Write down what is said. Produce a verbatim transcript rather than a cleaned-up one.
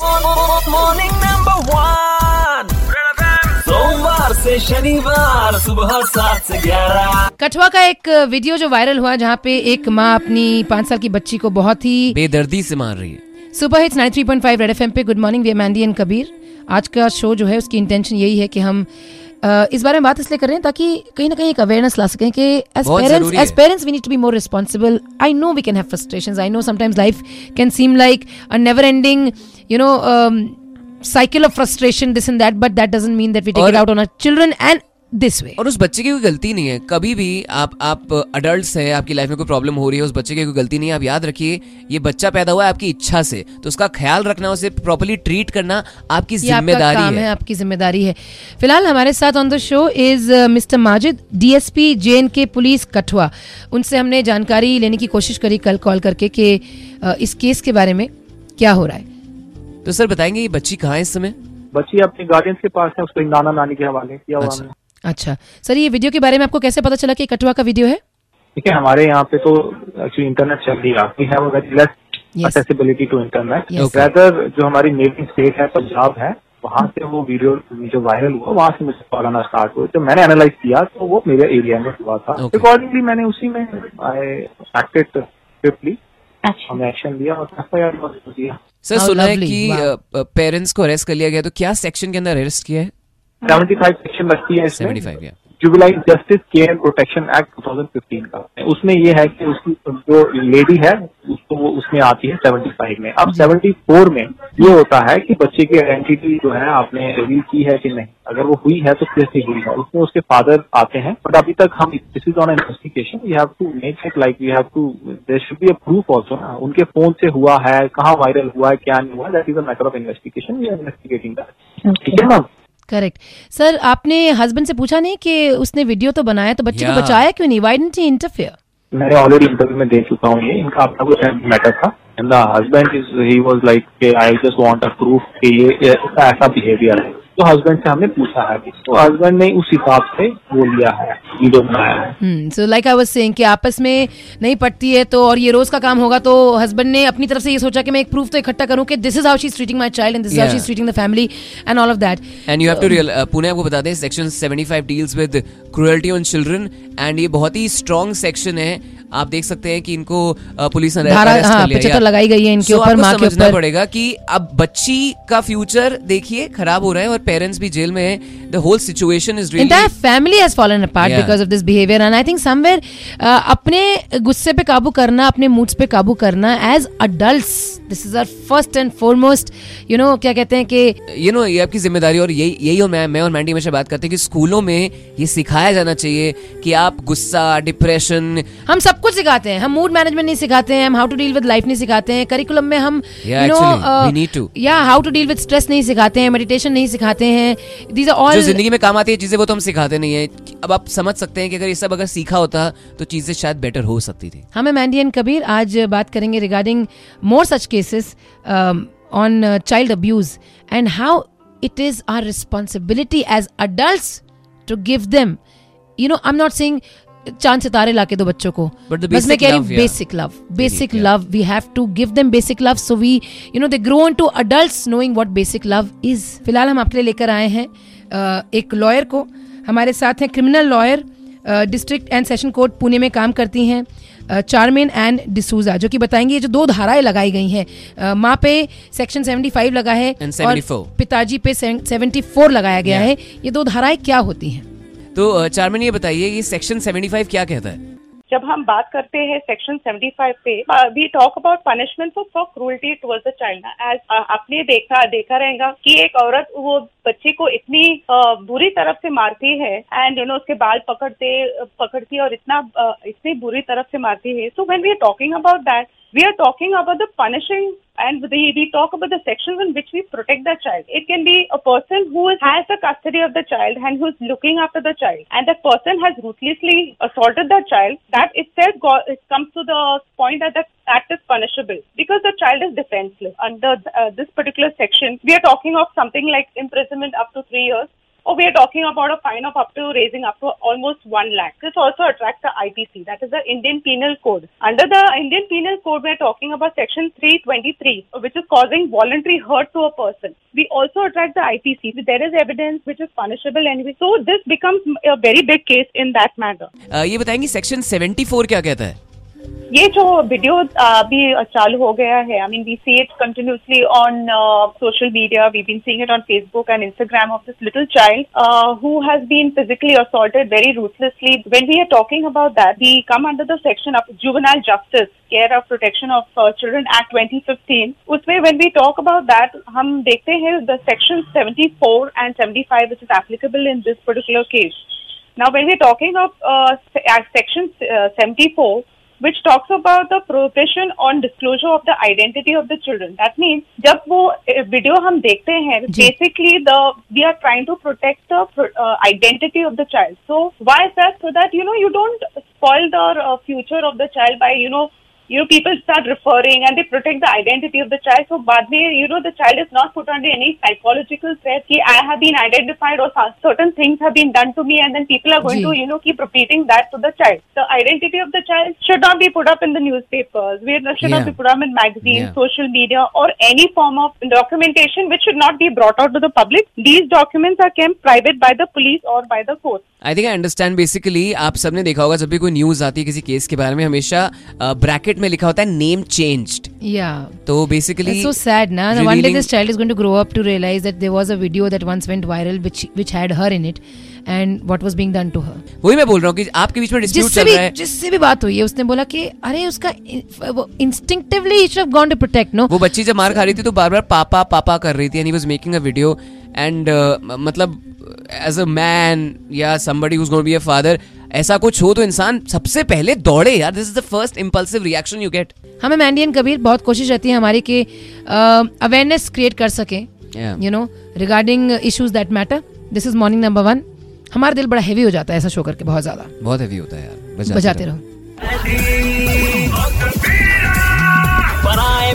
Morning number one, सोमवार से शनिवार सुबह सात से ग्यारह। कठुआ का एक वीडियो जो वायरल हुआ जहाँ पे एक माँ अपनी पाँच साल की बच्ची को बहुत ही बेदर्दी से मार रही है। Super hits ninety three point five red FM पे good morning, we are Mandy and Kabir. आज का शो जो है उसकी इंटेंशन यही है कि हम Uh, इस बारे में बात इसलिए कर रहे हैं ताकि कहीं ना कहीं एक अवेयरनेस ला सकें कि as parents as parents we need to be more responsible. I know we can have frustrations, I know sometimes life can seem like a never ending you know cycle of frustration, this and that, but that doesn't mean that we take it out on our children and this way. और उस बच्चे की कोई गलती नहीं है। कभी भी आप आप अडल्ट्स हैं, आपकी लाइफ में कोई प्रॉब्लम हो रही है, उस बच्चे की कोई गलती नहीं है। आप याद रखिए, ये बच्चा पैदा हुआ है आपकी इच्छा से, तो उसका ख्याल रखना, उसे प्रॉपर्ली ट्रीट करना आपकी जिम्मेदारी है।, है आपकी जिम्मेदारी है। फिलहाल हमारे साथ on the show is mister Majid, DSP J and K police Kathua. उनसे हमने जानकारी लेने की कोशिश करी कल कॉल करके कि uh, इस केस के बारे में क्या हो रहा है। तो सर बताएंगे ये बच्ची कहाँ है इस समय? बच्ची अपने गार्डियंस के पास है, उसको नाना नानी के हवाले किया हुआ है। अच्छा सर, ये वीडियो के बारे में आपको कैसे पता चला कि कठुआ का वीडियो है? ठीक है, हमारे यहाँ पे तो एक्चुअली इंटरनेट चल रही है, we have very less accessibility to internet. Rather जो हमारी नेटिव स्टेट है पंजाब है, वहाँ से वो वीडियो जो वायरल हुआ वहाँ से मुझे कॉल आना स्टार्ट हुआ। जब मैंने एनालाइज किया तो वो मेरे एरिया में हुआ था, अकॉर्डिंगली मैंने उसी में आई एक्टेड स्विफ्टली, हमने एक्शन लिया और एफ आई आर लॉन्च किया। सर सुना है कि पेरेंट्स को अरेस्ट कर लिया गया, तो क्या सेक्शन के अंदर अरेस्ट किया है? सेवेंटी फाइव सेक्शन लगती है इसमें, सेवेंटी फाइव, या juvenile justice care and protection act two thousand fifteen का। उसमें ये है कि उसकी जो लेडी है उसको वो उसमें आती है सेवेंटी फाइव में। अब सेवेंटी फोर में ये होता है कि बच्चे की आइडेंटिटी जो है आपने रिवील की है कि नहीं, अगर वो हुई है तो कैसे हुई है, उसमें उसके फादर आते हैं। बट अभी तक हम this is on investigation, we have to make it like we have to there should be a proof also ना, उनके फोन से हुआ है, कहाँ वायरल हुआ है, क्या नहीं हुआ, that is a matter of investigation, we are investigating that. ठीक है ना? करेक्ट सर, आपने हस्बैंड से पूछा नहीं कि उसने वीडियो तो बनाया तो बच्चे को बचाया क्यों नहीं? Why didn't he interfere? मैंने ऑलरेडी इंटरव्यू में दे चुका हूँ ये, इनका अपना कुछ मैटर था and the husband is he was like I just want a proof कि ये ऐसा बिहेवियर है। तो हस्बैंड से हमने पूछा है, तो हस्बैंड ने उस हिसाब से वो लिया है, वीडियो बनाया है। So like I was saying कि आपस में नहीं पड़ती है तो, और ये रोज का काम होगा, तो हस्बैंड ने अपनी तरफ से ये सोचा कि मैं एक प्रूफ तो इकट्ठा करूं कि this is how she is treating my child and this is how she is treating the family and all of that. And you have to real Pune आपको बता दें, section seventy five deals with cruelty on children and ये बहुत ही strong section है। आप देख सकते हैं कि इनको पुलिस ने अरेस्ट कर लिया, पचहत्तर लगाई गई है इनके ऊपर, मां के ऊपर। समझना पड़ेगा कि अब बच्ची का फ्यूचर देखिए खराब हो रहा है और पेरेंट्स भी जेल में है। The whole situation is really, entire family has fallen apart yeah. because of this behavior and I think somewhere uh, अपने गुस्से पे काबू करना, अपने मूड्स पे काबू करना as adults, this is our first and foremost, you know, क्या कहते हैं कि you know, ये आपकी जिम्मेदारी। और यही यही और मैं मैं और मैंडी हमेशा बात करते हैं कि स्कूलों में ये सिखाया जाना चाहिए कि आप गुस्सा, डिप्रेशन, हम सब कुछ सिखाते हैं, हम मूड मैनेजमेंट नहीं सिखाते हैं, हम how to deal with life नहीं सिखाते हैं, करिकुलम में हम यू नो या how to deal with stress नहीं सिखाते हैं, मेडिटेशन नहीं सिखाते हैं, these are all जो जिंदगी में काम आती है चीजें, वो तो हम सिखाते नहीं है। अब आप समझ सकते हैं कि अगर ये सब अगर सीखा होता तो चीजें शायद बेटर हो सकती थी। हमें मैंडी एंड कबीर आज बात करेंगे regarding more such cases on child abuse and how it is our responsibility as adults to give them, you know, I am not saying चांद सितारे लाके दो बच्चों को, बस मैं कह रही हूँ basic love, basic love we have to give them basic love so we you know they grow into adults knowing what basic love is. फिलहाल हम आपके लिए लेकर आए हैं एक लॉयर को, हमारे साथ हैं criminal lawyer, district and session court Pune में काम करती हैं चार्मेन एंड डिसूजा, जो कि बताएंगे ये जो दो धाराएं लगाई गई हैं, माँ पे सेक्शन सेवेंटी फाइव लगा है और पिताजी पे सेवेंटी फोर लगाया गया है, ये दो धाराएं क्या होती हैं? तो चार्मेन ये बताइए ये सेक्शन सेवेंटी फाइव क्या कहता है? जब हम बात करते हैं सेक्शन सेवेंटी फाइव पे, we talk about punishment for cruelty towards the child. As आपने देखा देखा रहेगा कि एक औरत वो बच्चे को इतनी uh, बुरी तरफ से मारती है एंड यू नो उसके बाल पकड़ते पकड़ती है और इतना uh, इतनी बुरी तरफ से मारती है। So when we are talking about that, we are talking about the punishing and we, we talk about the sections in which we protect the child. It can be a person who has the custody of the child and who is looking after the child, and that person has ruthlessly assaulted the child. That itself go, it comes to the point that the act is punishable because the child is defenseless. Under uh, this particular section, we are talking of something like imprisonment up to three years. or we are talking about a fine of up to raising up to almost one lakh. This also attracts the I P C, that is the Indian Penal Code. Under the Indian Penal Code, we are talking about section three twenty-three, which is causing voluntary hurt to a person. We also attract the I P C. There is evidence which is punishable anyway. So this becomes a very big case in that matter. uh, ये बताएंगे section seventy four क्या कहता है? ये जो video अभी चालू हो गया है, I mean we see it continuously on social media, we been seeing it on Facebook and Instagram of this little child who has been physically assaulted very ruthlessly. When we are talking about that, we come under the section of juvenile justice care of protection of children act twenty fifteen. उसमें when we talk about that, हम देखते हैं the section seventy four and seventy five which is applicable in this particular case. Now when we are talking of section seventy four, which talks about the prohibition on disclosure of the identity of the children. That means, जब वो video हम देखते हैं, basically the we are trying to protect the uh, identity of the child. So why is that? So that you know you don't spoil the uh, future of the child by you know you know people start referring and they protect the identity of the child. So बाद में you know the child is not put under any psychological threat कि I have been identified or certain things have been done to me, and then people are going जी. to you know keep repeating that to the child. The identity of the child should not be put up in the newspapers. We should Yeah. not be put up in magazines, Yeah. social media, or any form of documentation which should not be brought out to the public. These documents are kept private by the police or by the court. I think I understand. Basically आप सबने देखा होगा, जब भी कोई news आती है किसी केस के बारे में, हमेशा ब्रैकेट में लिखा होता है नेम चेंज्ड. Yeah. तो basically It's so sad, na? One day this child is going to grow up to realize that there was a video that once went viral which which had her in it, and what was being done to her. वही मैं बोल रहा हूँ कि आपके बीच में dispute जिससे चल भी रहा है. जिससे भी बात हुई है, उसने बोला कि अरे उसका इंस्टिंक्टिवली ही should have gone to protect. No, वो बच्ची जब मार खा रही थी तो बार बार पापा पापा कर रही थी, and he was making a video. And मतलब एज अ मैन या somebody who is going to be a father, ऐसा कुछ हो तो इंसान सबसे पहले दौड़े यार. This is the first impulsive reaction you get. हमें मैंडी एंड कबीर बहुत कोशिश रहती है हमारी कि अवेयरनेस क्रिएट कर सके, you know, regarding issues that matter. This is morning number one. हमारा दिल बड़ा हैवी हो जाता है ऐसा शो करके, बहुत ज्यादा बहुत हैवी होता है यार. बजाते रहो. बनाए